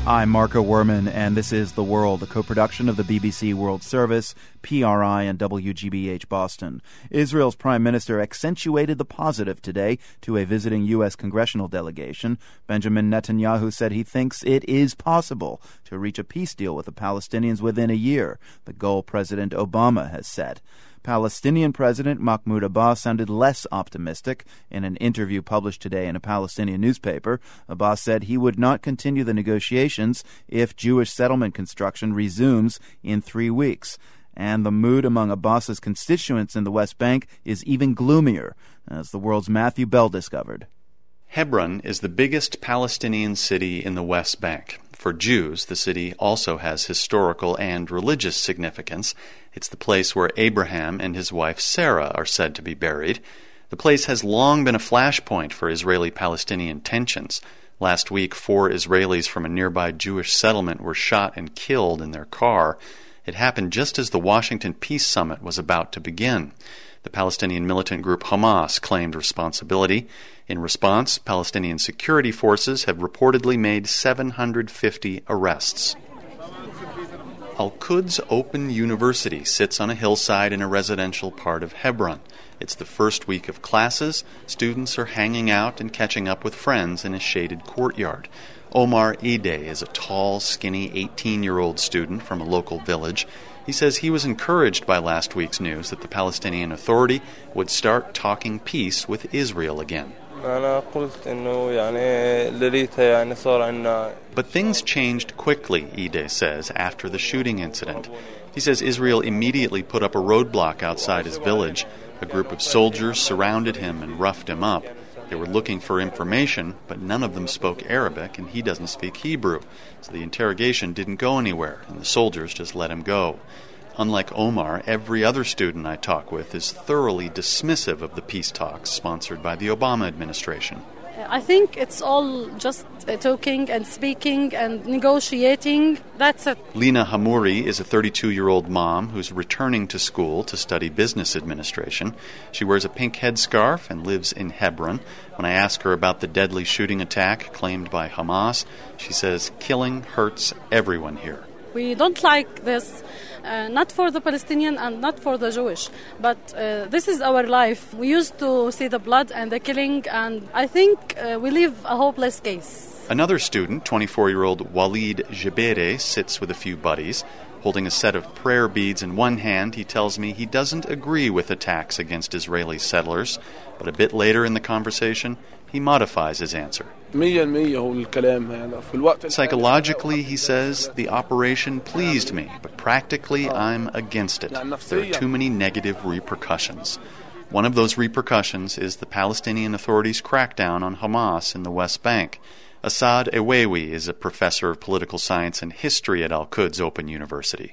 I'm Marco Werman, and this is The World, a co-production of the BBC World Service, PRI, and WGBH Boston. Israel's prime minister accentuated the positive today to a visiting U.S. congressional delegation. Benjamin Netanyahu said he thinks it is possible to reach a peace deal with the Palestinians within a year, the goal President Obama has set. Palestinian President Mahmoud Abbas sounded less optimistic. In an interview published today in a Palestinian newspaper, Abbas said he would not continue the negotiations if Jewish settlement construction resumes in 3 weeks. And the mood among Abbas's constituents in the West Bank is even gloomier, as the World's Matthew Bell discovered. Hebron is the biggest Palestinian city in the West Bank. For Jews, the city also has historical and religious significance. It's the place where Abraham and his wife Sarah are said to be buried. The place has long been a flashpoint for Israeli-Palestinian tensions. Last week, 4 Israelis from a nearby Jewish settlement were shot and killed in their car. It happened just as the Washington Peace Summit was about to begin. The Palestinian militant group Hamas claimed responsibility. In response, Palestinian security forces have reportedly made 750 arrests. Al-Quds Open University sits on a hillside in a residential part of Hebron. It's the first week of classes. Students are hanging out and catching up with friends in a shaded courtyard. Omar Ideh is a tall, skinny 18-year-old student from a local village. He says he was encouraged by last week's news that the Palestinian Authority would start talking peace with Israel again. But things changed quickly, Ideh says, after the shooting incident. He says Israel immediately put up a roadblock outside his village. A group of soldiers surrounded him and roughed him up. They were looking for information, but none of them spoke Arabic, and he doesn't speak Hebrew. So the interrogation didn't go anywhere, and the soldiers just let him go. Unlike Omar, every other student I talk with is thoroughly dismissive of the peace talks sponsored by the Obama administration. I think it's all just talking and speaking and negotiating. That's it. Lina Hamouri is a 32-year-old mom who's returning to school to study business administration. She wears a pink headscarf and lives in Hebron. When I ask her about the deadly shooting attack claimed by Hamas, she says killing hurts everyone here. We don't like this, not for the Palestinian and not for the Jewish, but this is our life. We used to see the blood and the killing, and I think we live a hopeless case. Another student, 24-year-old Walid Jebere, sits with a few buddies. Holding a set of prayer beads in one hand, he tells me he doesn't agree with attacks against Israeli settlers, but a bit later in the conversation, he modifies his answer. Psychologically, he says, the operation pleased me, but practically I'm against it. There are too many negative repercussions. One of those repercussions is the Palestinian Authority's crackdown on Hamas in the West Bank. Asad Ewewi is a professor of political science and history at Al-Quds Open University.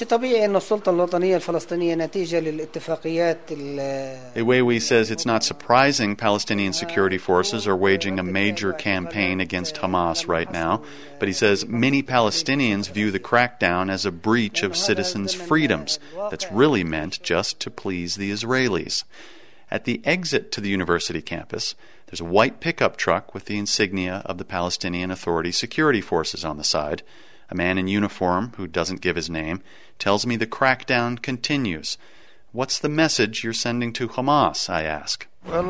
Ewewi says it's not surprising Palestinian security forces are waging a major campaign against Hamas right now, but he says many Palestinians view the crackdown as a breach of citizens' freedoms that's really meant just to please the Israelis. At the exit to the university campus, there's a white pickup truck with the insignia of the Palestinian Authority security forces on the side. A man in uniform, who doesn't give his name, tells me the crackdown continues. What's the message you're sending to Hamas, I ask.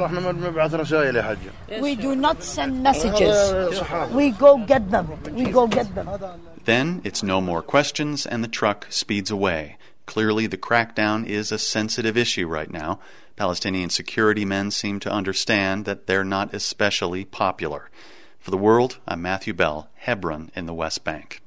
We do not send messages. We go get them. Then it's no more questions, and the truck speeds away. Clearly, the crackdown is a sensitive issue right now. Palestinian security men seem to understand that they're not especially popular. For The World, I'm Matthew Bell, Hebron in the West Bank.